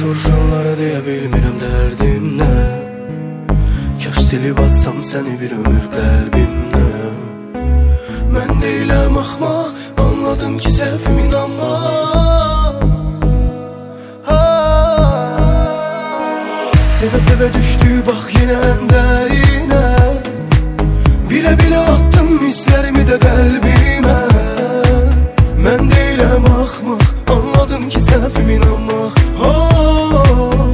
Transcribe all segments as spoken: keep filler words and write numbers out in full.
soruşanlara deyə bilmirəm dərdim nə. Kaş silib atsam səni bir ömür qəlbimdə. Mən deyiləm axmaq, anladım ki səhvim inanma. Sevə-sevə düşdü bax yenə ən dərinə. Bilə-bilə attım hisslərimi də qəlbimə. Mən deyiləm axmaq, anladım ki səhvim inanmaq. Oh,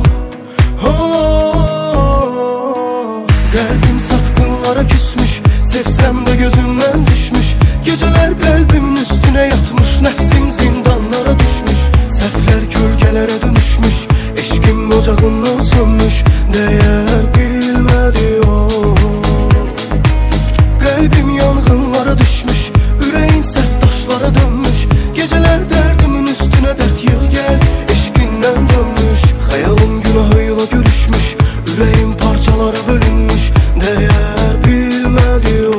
oh, qəlbim satqınlara küsmüş, sevsəm də gözümdən düşmüş. Gecələr qəlbimin üstünə yatmış, nəfsim zindanlara düşmüş. Səhvlər kölgələrə dönüşmüş, eşqim ocağından sönmüş. Dəyər bilmədi o. Qəlbim yanğınlara düşmüş, ürəyin sərt daşlara dönmüş. Gecələr dərdimin üstünə dərd yığ gəl, eşqindən dönmüş. Xəyalım günahıyla görüşmüş, ürəyim parçalara bölünmüş. Dəyər bilmədi o.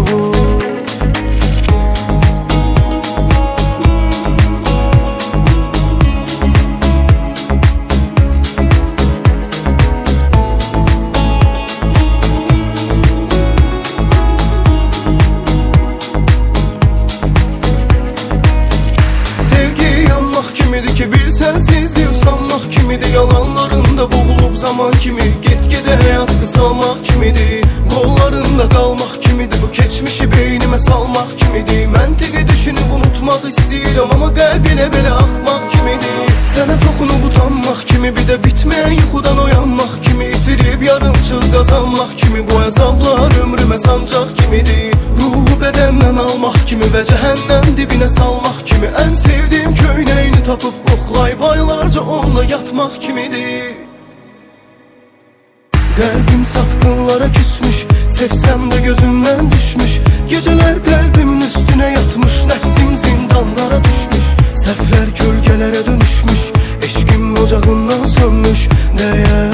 Kimidir ki bir sensizliği sanmaq kimidir. Yalanlarında boğulub zaman kimi, get-gedə həyat qısalmaq kimidir. Qollarında qalmaq kimidir, bu keçmişi beynimə salmaq kimidir. Məntiqi düşünüb unutmaq istəyirəm, amma qəlbinə belə axmaq kimidir. Sənə toxunub utanmaq kimi, bir də bitməyən yuxudan oyanmaq kimi. İtirib yarımçıq qazanmaq kimi, bu əzablar ömrümə sancaq kimidir. Ruhu bədəndən almaq kimi və cəhənnəm dibinə salmaq kimi. Ən sevdiyim köynəyini tapıb qoxlayıb aylarca onunla yatmaq kimidir. Qəlbim satqınlara küsmüş, sevsəm də gözümdən düşmüş. Gecələr qəlbimin üstünə yatmış, nəfsim zindanlara düşmüş. Səhvlər kölgələrə dönüşmüş, eşqim ocağından sönmüş. Dəyər